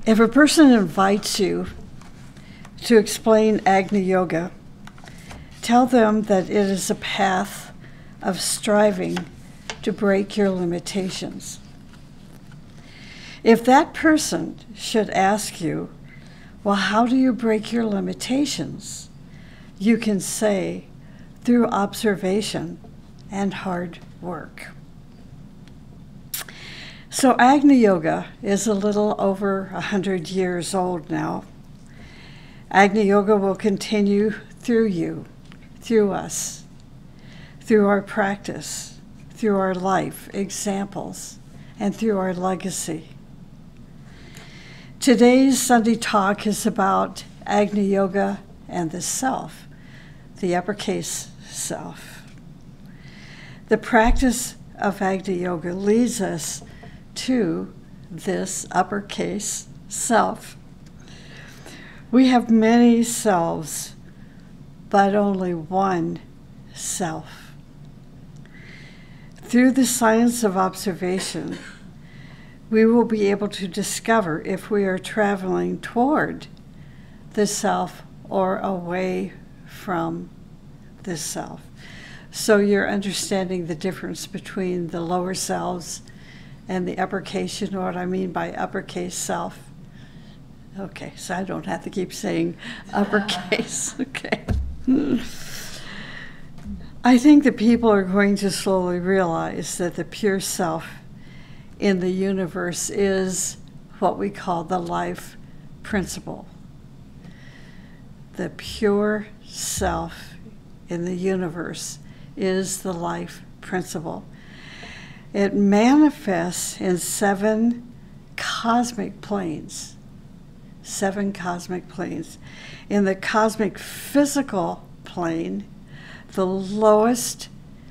If a person invites you to explain Agni Yoga, tell them that it is a path of striving to break your limitations. If that person should ask you, well, how do you break your limitations? You can say, through observation and hard work. So Agni Yoga is a little over 100 years old now. Agni Yoga will continue through you, through us, through our practice, through our life examples, and through our legacy. Today's Sunday talk is about Agni Yoga and the self, the uppercase self. The practice of Agni Yoga leads us to this uppercase self. We have many selves, but only one self. Through the science of observation, we will be able to discover if we are traveling toward the self or away from the self. So you're understanding the difference between the lower selves and the uppercase. You know what I mean by uppercase self? Okay, so I don't have to keep saying uppercase. Okay. I think that people are going to slowly realize that the pure self in the universe is what we call the life principle. The pure self in the universe is the life principle. It manifests in 7 cosmic planes. 7 cosmic planes. In the cosmic physical plane, the lowest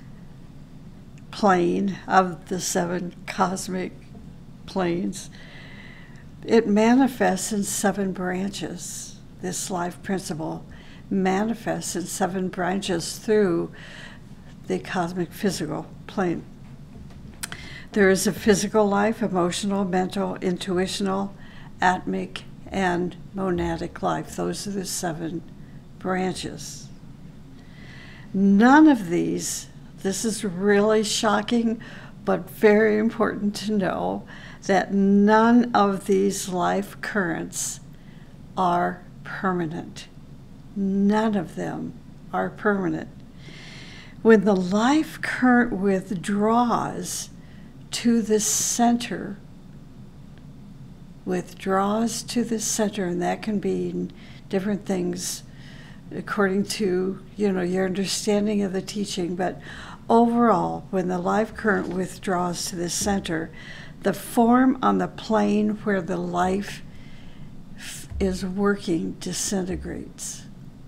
plane of the 7 cosmic planes, it manifests in 7 branches. This life principle manifests in 7 branches through the cosmic physical plane. There is a physical life, emotional, mental, intuitional, atmic, and monadic life. Those are the 7 branches. None of these, this is really shocking, but very important to know, that none of these life currents are permanent. None of them are permanent. When the life current withdraws to the center, and that can be different things according to, your understanding of the teaching, but overall, when the life current withdraws to the center, the form on the plane where the life is working disintegrates.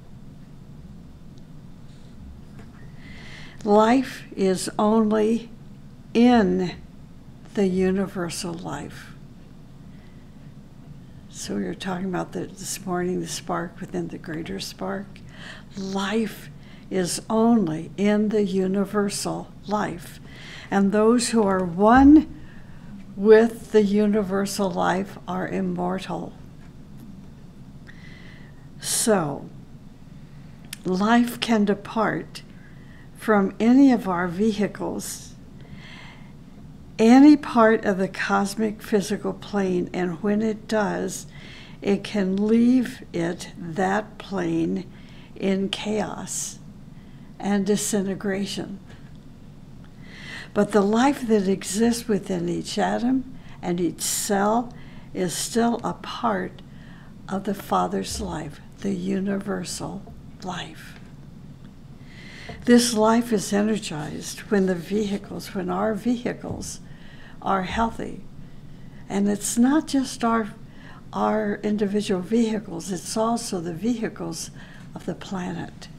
Life is only in the universal life. So we were talking about this morning, the spark within the greater spark. Life is only in the universal life. And those who are one with the universal life are immortal. So, life can depart from any of our vehicles, any part of the cosmic physical plane, and when it does, it can leave that plane, in chaos and disintegration. But the life that exists within each atom and each cell is still a part of the Father's life, the universal life. This life is energized when our vehicles are healthy. And it's not just our individual vehicles, it's also the vehicles of the planet.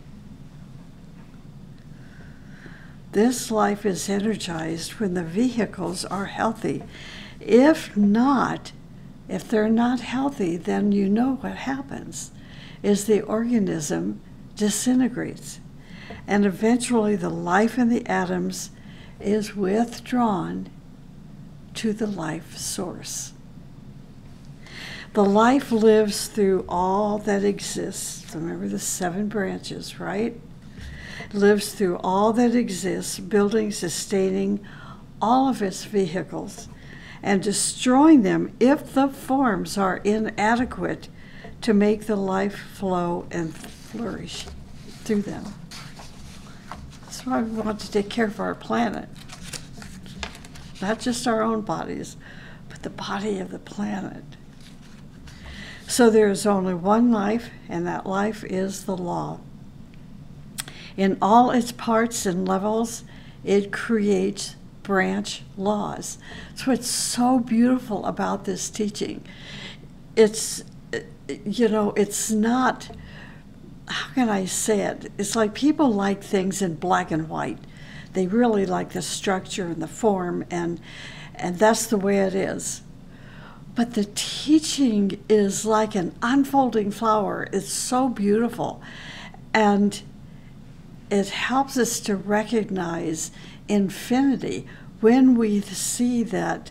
This life is energized when the vehicles are healthy. If they're not healthy, then you know what happens is the organism disintegrates. And eventually the life in the atoms is withdrawn to the life source. The life lives through all that exists. Remember the 7 branches, right? Lives through all that exists, building, sustaining all of its vehicles, and destroying them if the forms are inadequate to make the life flow and flourish through them. That's why we want to take care of our planet. Not just our own bodies, but the body of the planet. So there is only one life, and that life is the law. In all its parts and levels, it creates branch laws. So what's so beautiful about this teaching. It's, it's not, how can I say it? It's like people like things in black and white. They really like the structure and the form, and that's the way it is. But the teaching is like an unfolding flower. It's so beautiful. And it helps us to recognize infinity when we see that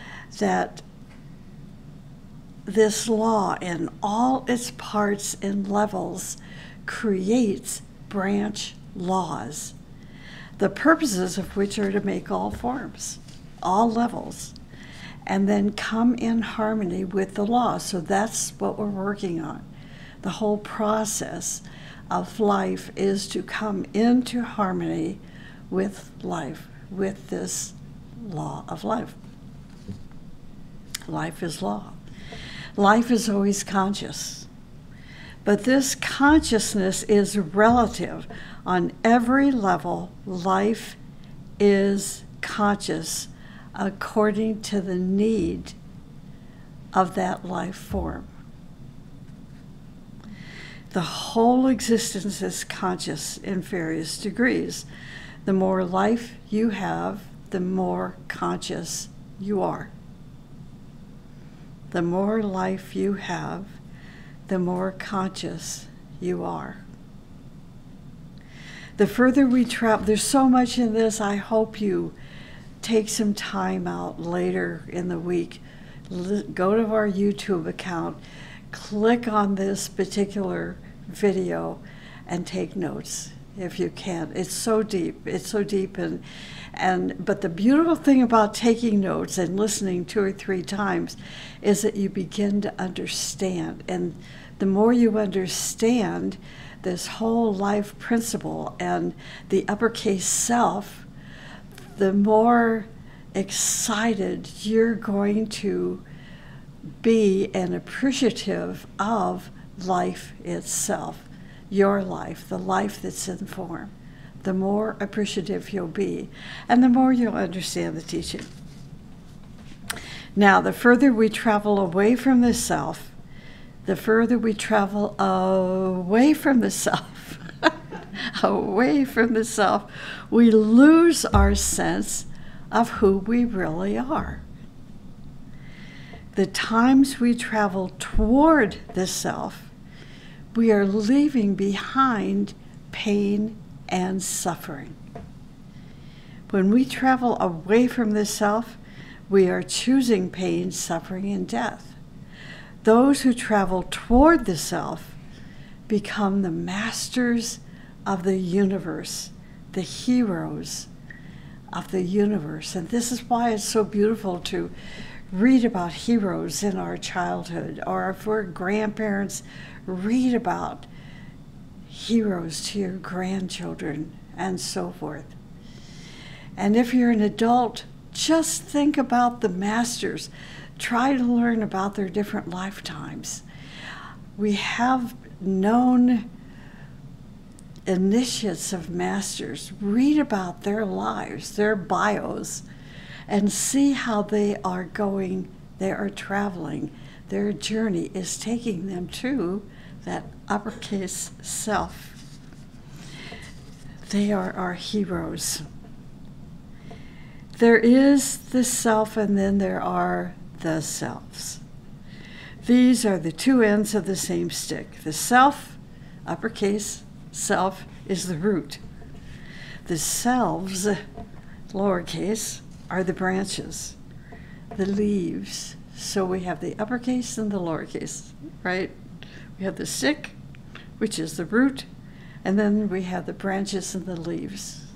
this law in all its parts and levels creates branch laws, the purposes of which are to make all forms, all levels, and then come in harmony with the law. So that's what we're working on. The whole process of life is to come into harmony with life, with this law of life. Life is law. Life is always conscious. But this consciousness is relative. On every level, life is conscious according to the need of that life form. The whole existence is conscious in various degrees. The more life you have, the more conscious you are. The more life you have, the more conscious you are. The further we travel, there's so much in this. I hope you take some time out later in the week. Go to our YouTube account, click on this particular video, and take notes if you can. It's so deep. It's so deep, but the beautiful thing about taking notes and listening 2 or 3 times is that you begin to understand. And the more you understand this whole life principle and the uppercase self, the more excited you're going to be and appreciative of life itself, your life, the life that's in form. The more appreciative you'll be, and the more you'll understand the teaching. Now, the further we travel away from the self, the further we travel away from the self, away from the self, we lose our sense of who we really are. The times we travel toward the self, we are leaving behind pain and suffering. When we travel away from the self, we are choosing pain, suffering, and death. Those who travel toward the self become the masters of the universe, the heroes of the universe. And this is why it's so beautiful to read about heroes in our childhood, or if we're grandparents, read about heroes to your grandchildren and so forth. And if you're an adult, just think about the masters. Try to learn about their different lifetimes. We have known initiates of masters. Read about their lives, their bios, and see how they are going, they are traveling. Their journey is taking them to that uppercase self. They are our heroes. There is the self, and then there are the selves. These are the 2 ends of the same stick. The self, uppercase, self, is the root. The selves, lowercase, are the branches, the leaves, So we have the uppercase and the lowercase, right? We have the stick, which is the root, and then we have the branches and the leaves.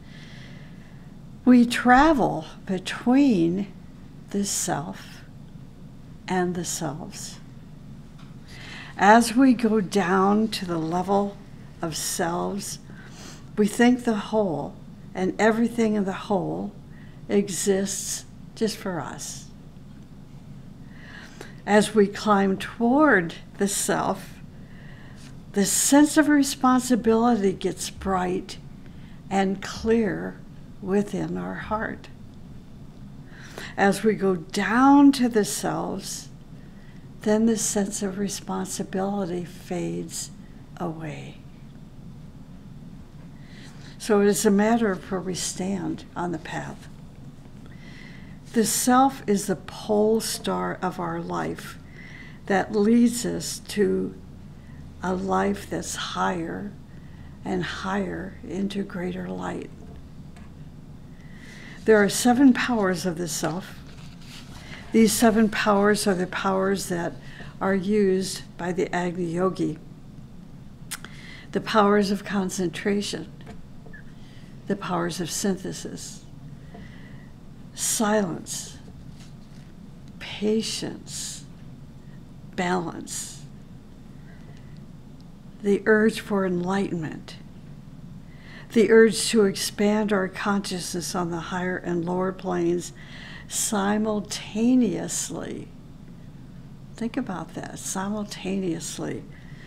We travel between the self and the selves. As we go down to the level of selves, we think the whole and everything in the whole exists just for us. As we climb toward the self, the sense of responsibility gets bright and clear within our heart. As we go down to the selves, then the sense of responsibility fades away. So it is a matter of where we stand on the path. The self is the pole star of our life that leads us to a life that's higher and higher into greater light. There are 7 powers of the self. These 7 powers are the powers that are used by the Agni Yogi. The powers of concentration, the powers of synthesis, silence, patience, balance, the urge for enlightenment, the urge to expand our consciousness on the higher and lower planes simultaneously. Think about that, simultaneously,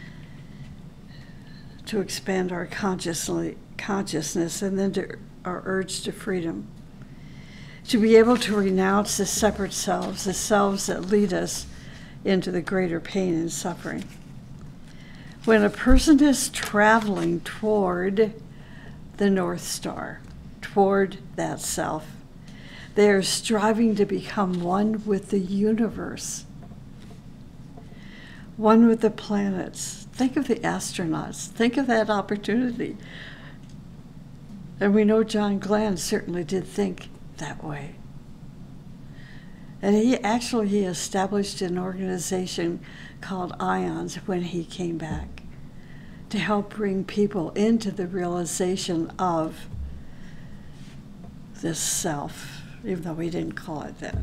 to expand our consciousness, and then to our urge to freedom. To be able to renounce the separate selves, the selves that lead us into the greater pain and suffering. When a person is traveling toward the North Star, toward that self, they are striving to become one with the universe, one with the planets. Think of the astronauts. Think of that opportunity. And we know John Glenn certainly did think that way. And he established an organization called IONS when he came back to help bring people into the realization of this self, even though he didn't call it that.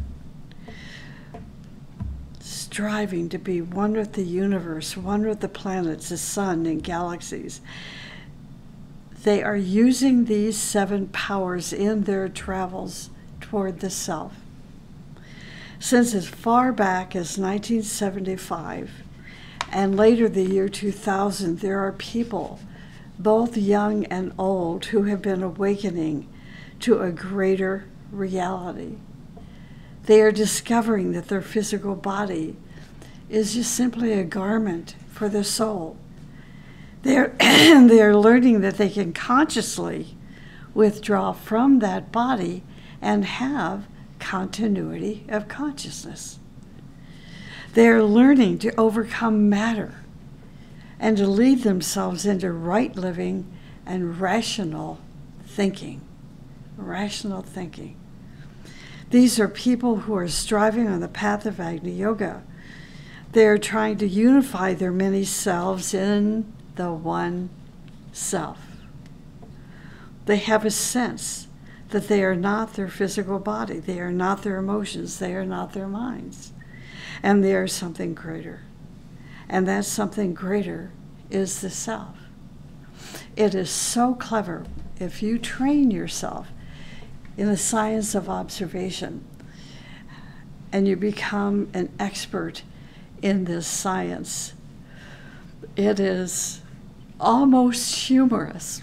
Striving to be one with the universe, one with the planets, the sun, and galaxies. They are using these 7 powers in their travels toward the self. Since as far back as 1975 and later the year 2000, there are people, both young and old, who have been awakening to a greater reality. They are discovering that their physical body is just simply a garment for the soul. They are learning that they can consciously withdraw from that body and have continuity of consciousness. They are learning to overcome matter and to lead themselves into right living and rational thinking. Rational thinking. These are people who are striving on the path of Agni Yoga. They are trying to unify their many selves in the one self. They have a sense that they are not their physical body, they are not their emotions, they are not their minds, and they are something greater. And that something greater is the self. It is so clever if you train yourself in the science of observation and you become an expert in this science. It is almost humorous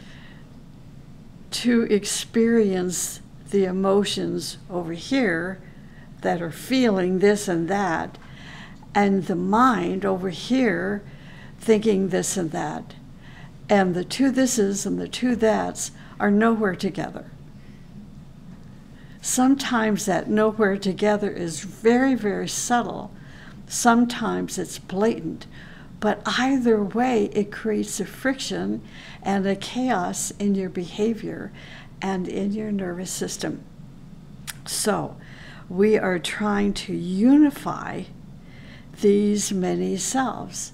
to experience the emotions over here that are feeling this and that, and the mind over here thinking this and that. And the 2 thises and the 2 that's are nowhere together. Sometimes that nowhere together is very, very subtle. Sometimes it's blatant. But either way, it creates a friction and a chaos in your behavior and in your nervous system. So, we are trying to unify these many selves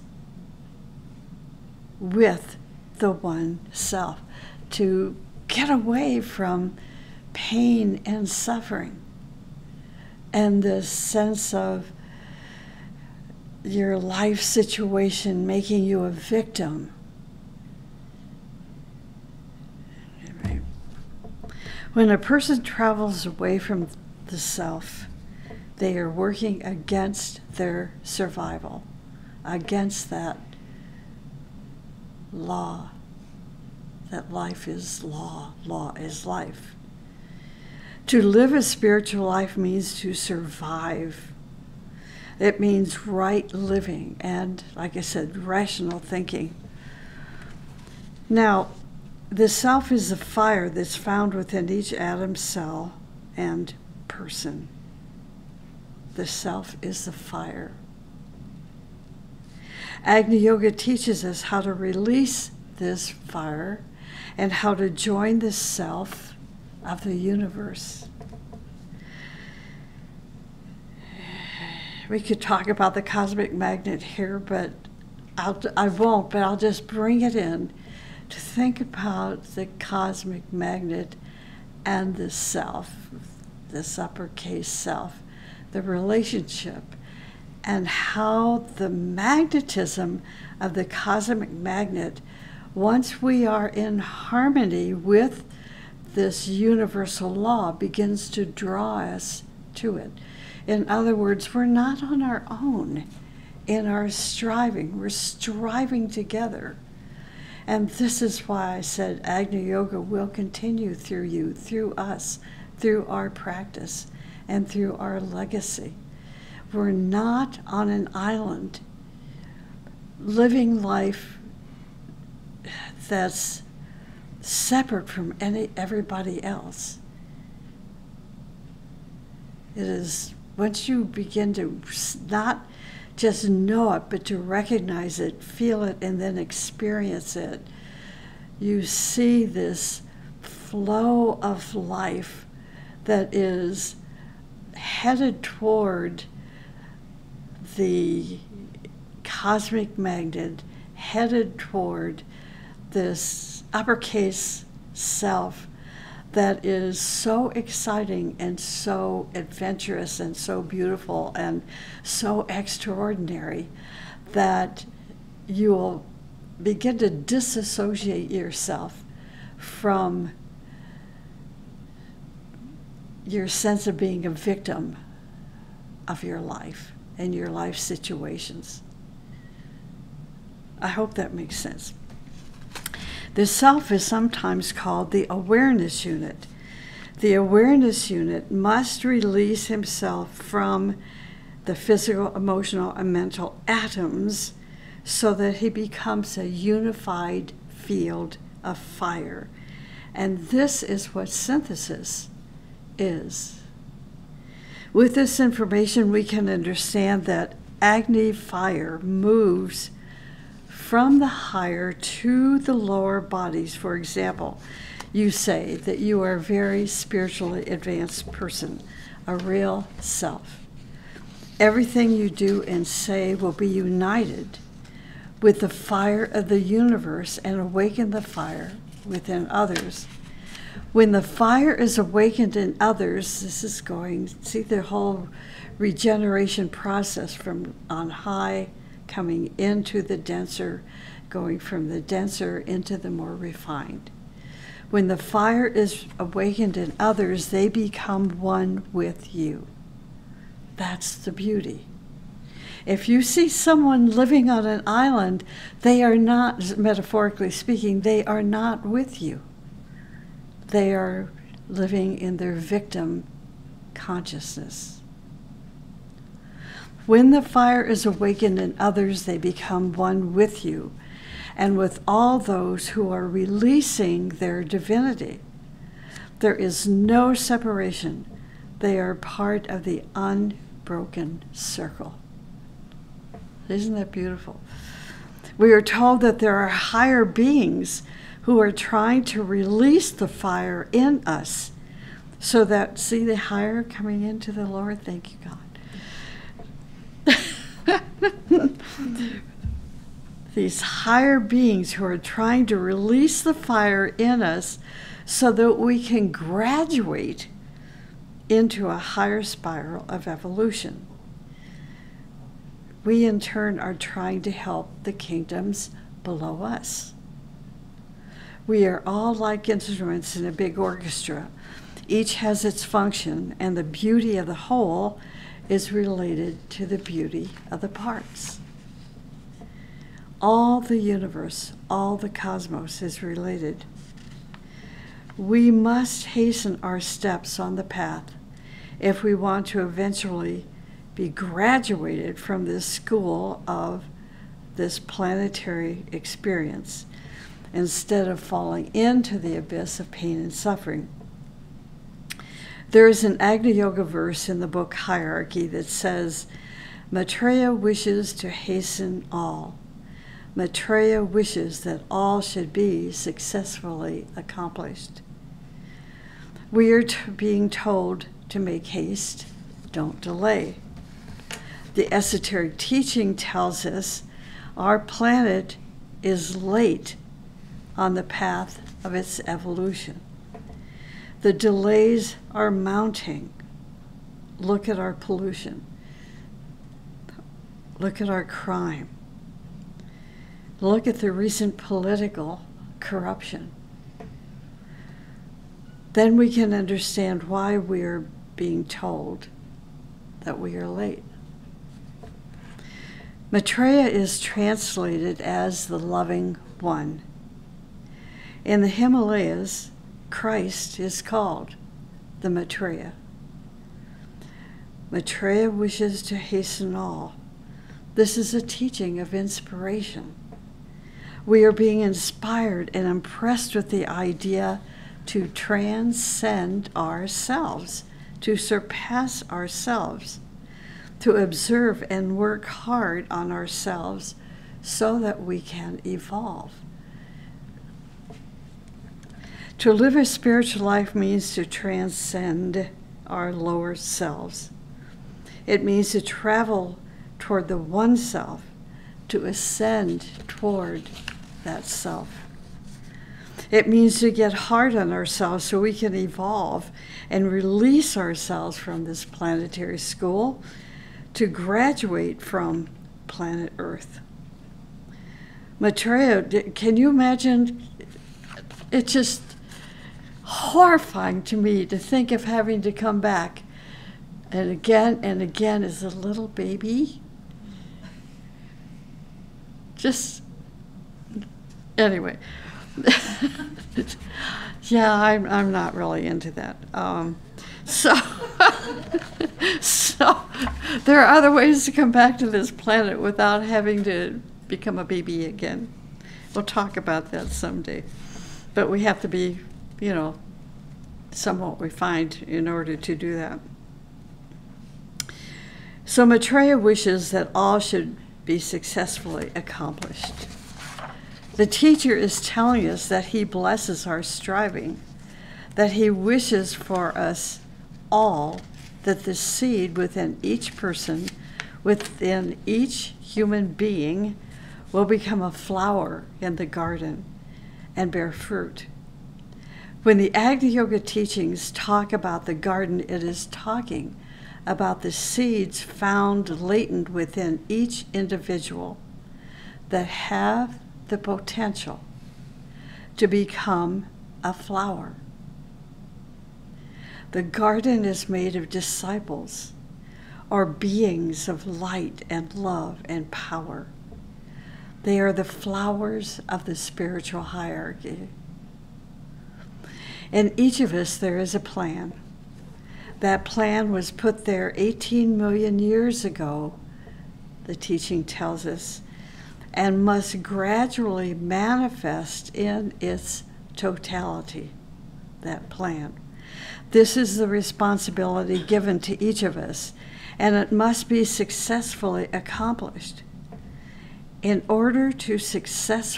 with the one self, to get away from pain and suffering and this sense of your life situation making you a victim. When a person travels away from the self, they are working against their survival, against that law, that life is law, law is life. To live a spiritual life means to survive. It means right living and, like I said, rational thinking. Now, the self is a fire that's found within each atom, cell, and person. The self is the fire. Agni Yoga teaches us how to release this fire and how to join the self of the universe. We could talk about the cosmic magnet here, but I won't, but I'll just bring it in to think about the cosmic magnet and the self, this uppercase self, the relationship, and how the magnetism of the cosmic magnet, once we are in harmony with this universal law, begins to draw us to it. In other words, we're not on our own in our striving. We're striving together. And this is why I said Agni Yoga will continue through you, through us, through our practice, and through our legacy. We're not on an island living life that's separate from everybody else. It is, once you begin to not just know it, but to recognize it, feel it, and then experience it, you see this flow of life that is headed toward the cosmic magnet, headed toward this uppercase self that is so exciting and so adventurous and so beautiful and so extraordinary that you will begin to disassociate yourself from your sense of being a victim of your life and your life situations. I hope that makes sense. The self is sometimes called the awareness unit. The awareness unit must release himself from the physical, emotional, and mental atoms so that he becomes a unified field of fire. And this is what synthesis is. With this information, we can understand that Agni fire moves from the higher to the lower bodies. For example, you say that you are a very spiritually advanced person, a real self. Everything you do and say will be united with the fire of the universe and awaken the fire within others. When the fire is awakened in others, this is going, see the whole regeneration process from on high coming into the denser, going from the denser into the more refined. When the fire is awakened in others, they become one with you. That's the beauty. If you see someone living on an island, they are not, metaphorically speaking, they are not with you. They are living in their victim consciousness. When the fire is awakened in others, they become one with you and with all those who are releasing their divinity. There is no separation. They are part of the unbroken circle. Isn't that beautiful? We are told that there are higher beings who are trying to release the fire in us So that, see the higher coming into the Lord? Thank you, God. These higher beings who are trying to release the fire in us so that we can graduate into a higher spiral of evolution. We in turn are trying to help the kingdoms below us. We are all like instruments in a big orchestra. Each has its function, and the beauty of the whole is related to the beauty of the parts. All the universe, all the cosmos is related. We must hasten our steps on the path if we want to eventually be graduated from this school of this planetary experience, instead of falling into the abyss of pain and suffering. There is an Agni Yoga verse in the book Hierarchy that says, Maitreya wishes to hasten all. Maitreya wishes that all should be successfully accomplished. We are being told to make haste, don't delay. The esoteric teaching tells us our planet is late on the path of its evolution. The delays are mounting. Look at our pollution. Look at our crime. Look at the recent political corruption. Then we can understand why we are being told that we are late. Maitreya is translated as the loving one. In the Himalayas, Christ is called the Maitreya. Maitreya wishes to hasten all. This is a teaching of inspiration. We are being inspired and impressed with the idea to transcend ourselves, to surpass ourselves, to observe and work hard on ourselves so that we can evolve. To live a spiritual life means to transcend our lower selves. It means to travel toward the one self, to ascend toward that self. It means to get hard on ourselves so we can evolve and release ourselves from this planetary school to graduate from planet Earth. Maitreya, can you imagine? It's just horrifying to me to think of having to come back and again as a little baby. Just, anyway. Yeah, I'm not really into that. So there are other ways to come back to this planet without having to become a baby again. We'll talk about that someday. But we have to be, somewhat refined in order to do that. So Maitreya wishes that all should be successfully accomplished. The teacher is telling us that he blesses our striving, that he wishes for us all that the seed within each person, within each human being, will become a flower in the garden and bear fruit. When the Agni Yoga teachings talk about the garden, it is talking about the seeds found latent within each individual that have the potential to become a flower. The garden is made of disciples, or beings of light and love and power. They are the flowers of the spiritual hierarchy. In each of us, there is a plan. That plan was put there 18 million years ago, the teaching tells us, and must gradually manifest in its totality, that plan. This is the responsibility given to each of us, and it must be successfully accomplished. In order to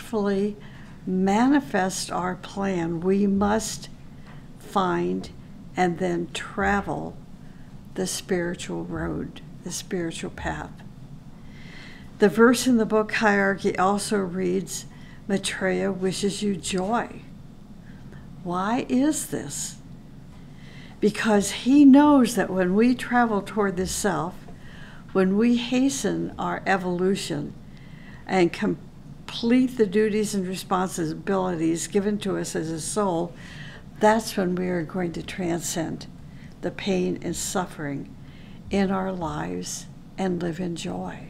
successfully manifest our plan, we must find and then travel the spiritual road, the spiritual path. The verse in the book Hierarchy also reads, Maitreya wishes you joy. Why is this? Because he knows that when we travel toward this self, when we hasten our evolution and complete the duties and responsibilities given to us as a soul, that's when we are going to transcend the pain and suffering in our lives and live in joy.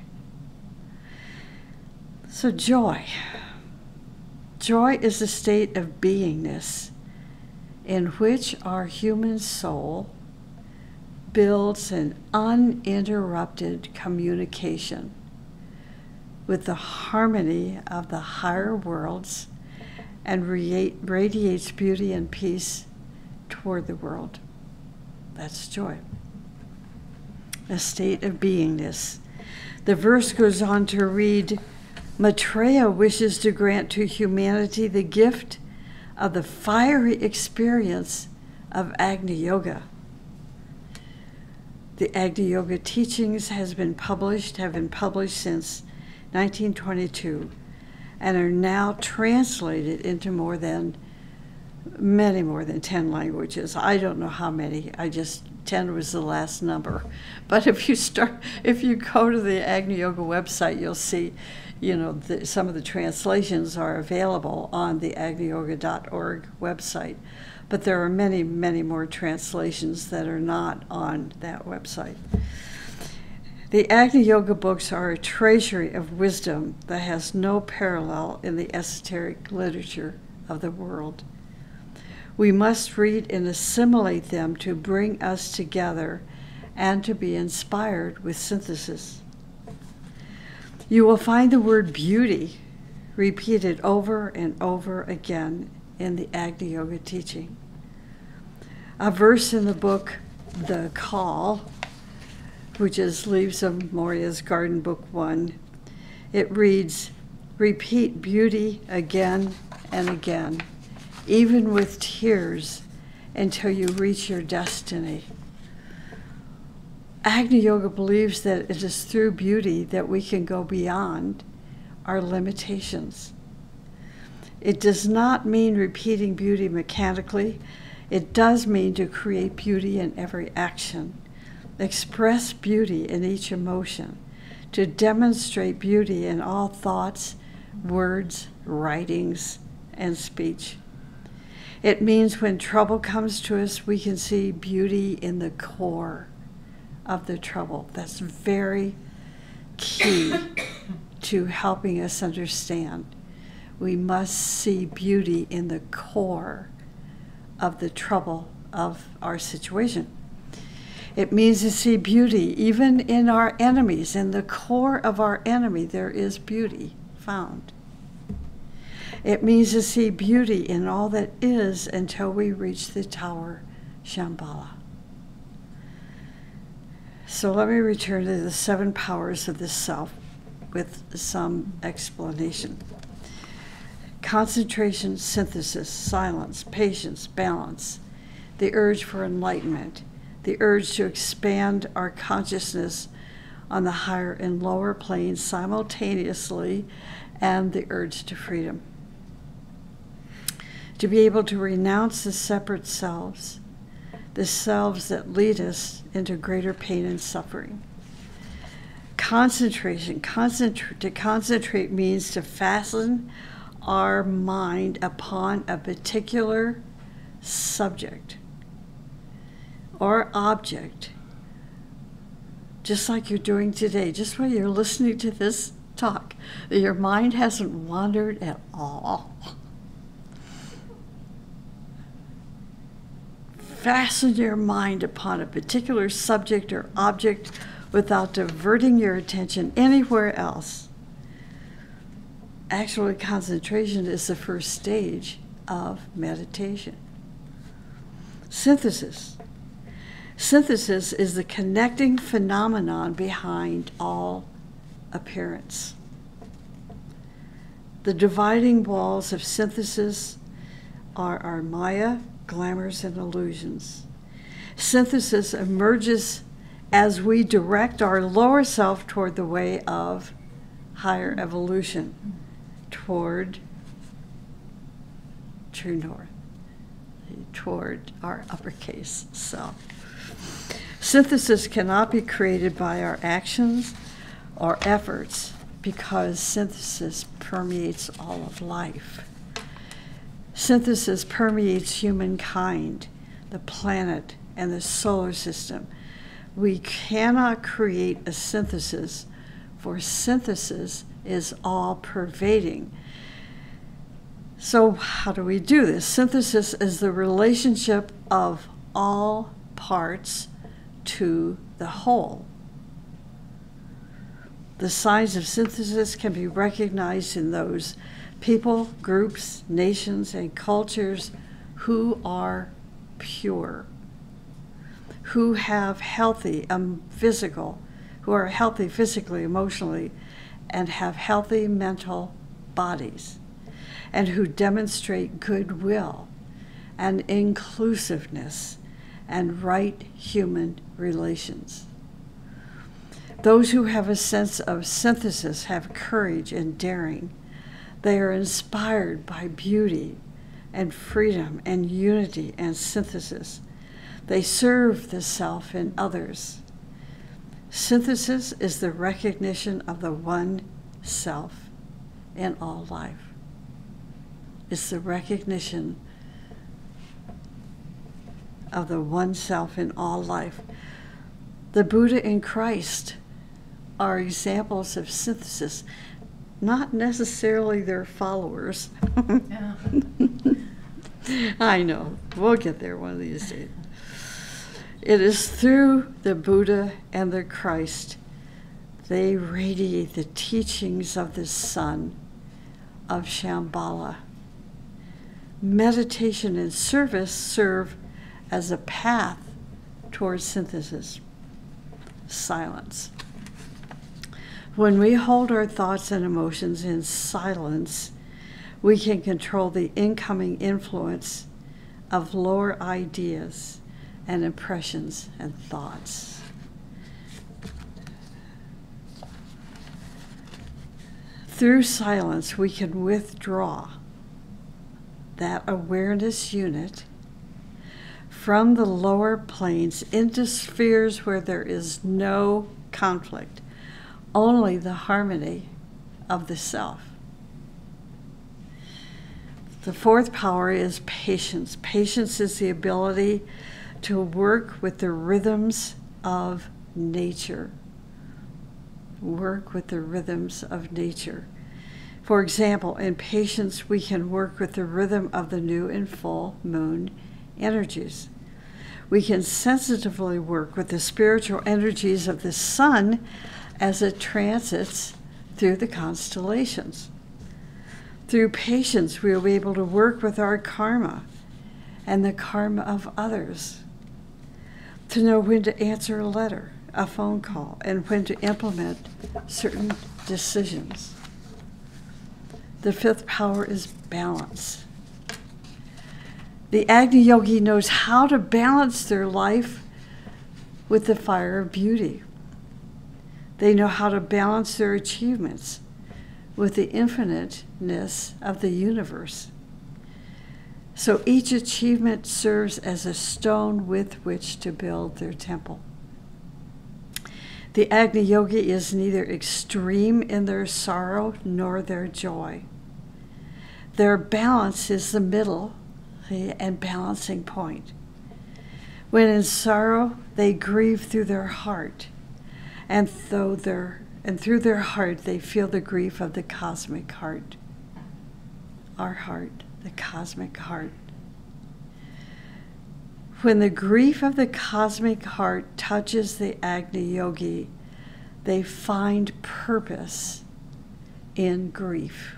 So joy. Joy is a state of beingness in which our human soul builds an uninterrupted communication with the harmony of the higher worlds and radiates beauty and peace toward the world. That's joy. A state of beingness. The verse goes on to read, Maitreya wishes to grant to humanity the gift of the fiery experience of Agni Yoga. The Agni Yoga teachings have been published since 1922 and are now translated into many more than 10 languages. I don't know how many. 10 was the last number. But if you go to the Agni Yoga website, you'll see, some of the translations are available on the agniyoga.org website. But there are many, many more translations that are not on that website. The Agni Yoga books are a treasury of wisdom that has no parallel in the esoteric literature of the world. We must read and assimilate them to bring us together and to be inspired with synthesis. You will find the word beauty repeated over and over again in the Agni Yoga teaching. A verse in the book, The Call, which is Leaves of Moria's Garden, Book 1, it reads, repeat beauty again and again, even with tears, until you reach your destiny. Agni Yoga believes that it is through beauty that we can go beyond our limitations. It does not mean repeating beauty mechanically. It does mean to create beauty in every action, express beauty in each emotion, to demonstrate beauty in all thoughts, words, writings, and speech. It means when trouble comes to us, we can see beauty in the core of the trouble. That's very key to helping us understand. We must see beauty in the core of the trouble of our situation. It means to see beauty even in our enemies. In the core of our enemy, there is beauty found. It means to see beauty in all that is until we reach the tower Shambhala. So let me return to the 7 powers of the self with some explanation. Concentration, synthesis, silence, patience, balance, the urge for enlightenment, the urge to expand our consciousness on the higher and lower planes simultaneously, and the urge to freedom. To be able to renounce the separate selves, the selves that lead us into greater pain and suffering. Concentration. To concentrate means to fasten our mind upon a particular subject or object, just like you're doing today, just while you're listening to this talk. Your mind hasn't wandered at all. Fasten your mind upon a particular subject or object without diverting your attention anywhere else. Actually, concentration is the first stage of meditation. Synthesis. Synthesis is the connecting phenomenon behind all appearance. The dividing walls of synthesis are our Maya, glamours, and illusions. Synthesis emerges as we direct our lower self toward the way of higher evolution, toward true north, toward our uppercase self. Synthesis cannot be created by our actions or efforts because synthesis permeates all of life. Synthesis permeates humankind, the planet, and the solar system. We cannot create a synthesis, for synthesis is all-pervading. So how do we do this? Synthesis is the relationship of all parts to the whole. The signs of synthesis can be recognized in those people, groups, nations, and cultures who are pure, who have healthy who are healthy physically, emotionally, and have healthy mental bodies, and who demonstrate goodwill and inclusiveness and right human relations. Those who have a sense of synthesis have courage and daring. They are inspired by beauty and freedom and unity and synthesis. They serve the self in others. Synthesis is the recognition of the one self in all life. It's the recognition of the one self in all life. The Buddha and Christ are examples of synthesis, not necessarily their followers. Yeah. I know, we'll get there one of these days. It is through the Buddha and the Christ they radiate the teachings of the Son of Shambhala. Meditation and service serve as a path towards synthesis. Silence. When we hold our thoughts and emotions in silence, we can control the incoming influence of lower ideas and impressions and thoughts. Through silence, we can withdraw that awareness unit from the lower planes into spheres where there is no conflict, only the harmony of the self. The fourth power is patience. Patience is the ability to work with the rhythms of nature. Work with the rhythms of nature. For example, in patience, we can work with the rhythm of the new and full moon energies. We can sensitively work with the spiritual energies of the sun as it transits through the constellations. Through patience, we will be able to work with our karma and the karma of others, to know when to answer a letter, a phone call, and when to implement certain decisions. The fifth power is balance. The Agni Yogi knows how to balance their life with the fire of beauty. They know how to balance their achievements with the infiniteness of the universe. So each achievement serves as a stone with which to build their temple. The Agni Yogi is neither extreme in their sorrow nor their joy. Their balance is the middle and balancing point. When in sorrow, they grieve through their heart, and through their heart, they feel the grief of the cosmic heart. Our heart, the cosmic heart. When the grief of the cosmic heart touches the Agni Yogi, they find purpose in grief.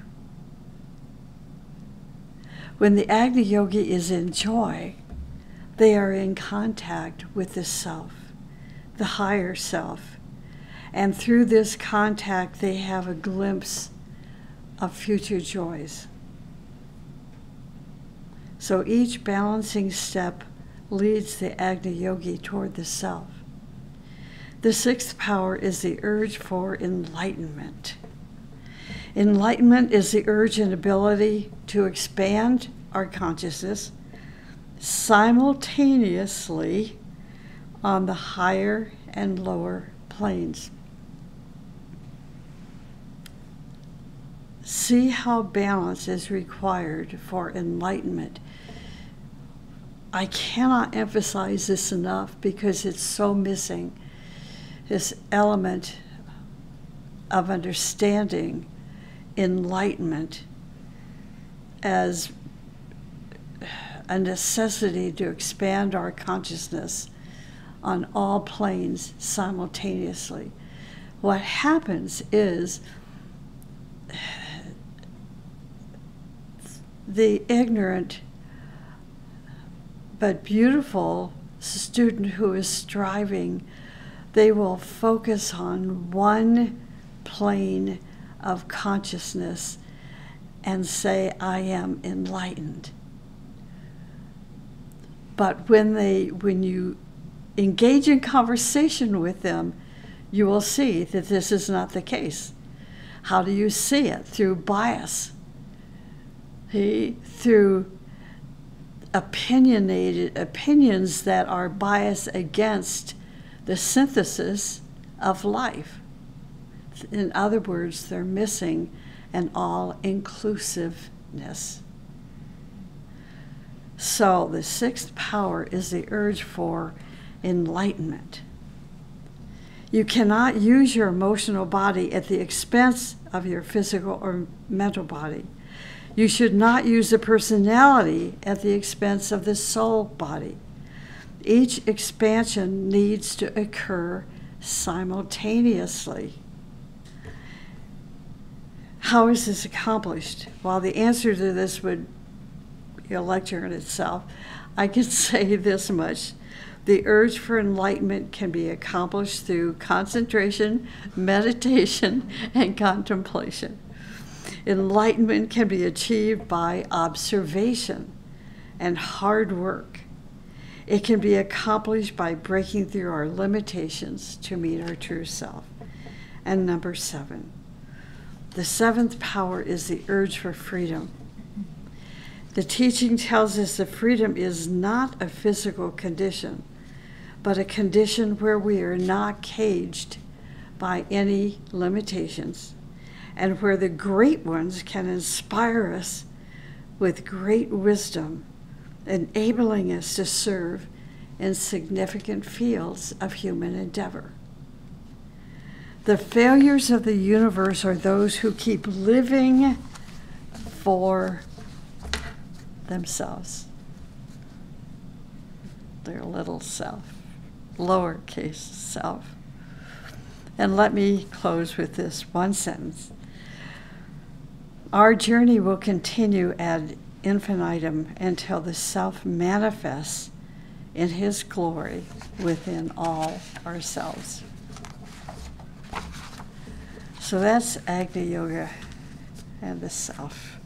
When the Agni Yogi is in joy, they are in contact with the self, the higher self. And through this contact, they have a glimpse of future joys. So each balancing step leads the Agni Yogi toward the self. The sixth power is the urge for enlightenment. Enlightenment is the urge and ability to expand our consciousness simultaneously on the higher and lower planes. See how balance is required for enlightenment. I cannot emphasize this enough because it's so missing. This element of understanding enlightenment as a necessity to expand our consciousness on all planes simultaneously. What happens is the ignorant but beautiful student who is striving, they will focus on one plane of consciousness and say, I am enlightened. But when you engage in conversation with them, you will see that this is not the case. How do you see it? Through bias. Through opinionated opinions that are biased against the synthesis of life. In other words, they're missing an all-inclusiveness. So the sixth power is the urge for enlightenment. You cannot use your emotional body at the expense of your physical or mental body. You should not use the personality at the expense of the soul body. Each expansion needs to occur simultaneously. How is this accomplished? Well, the answer to this would be a lecture in itself. I can say this much. The urge for enlightenment can be accomplished through concentration, meditation, and contemplation. Enlightenment can be achieved by observation and hard work. It can be accomplished by breaking through our limitations to meet our true self. And number 7, the seventh power is the urge for freedom. The teaching tells us that freedom is not a physical condition, but a condition where we are not caged by any limitations, and where the great ones can inspire us with great wisdom, enabling us to serve in significant fields of human endeavor. The failures of the universe are those who keep living for themselves, their little self, lowercase self. And let me close with this one sentence. Our journey will continue ad infinitum until the self manifests in his glory within all ourselves. So that's Agni Yoga and the self.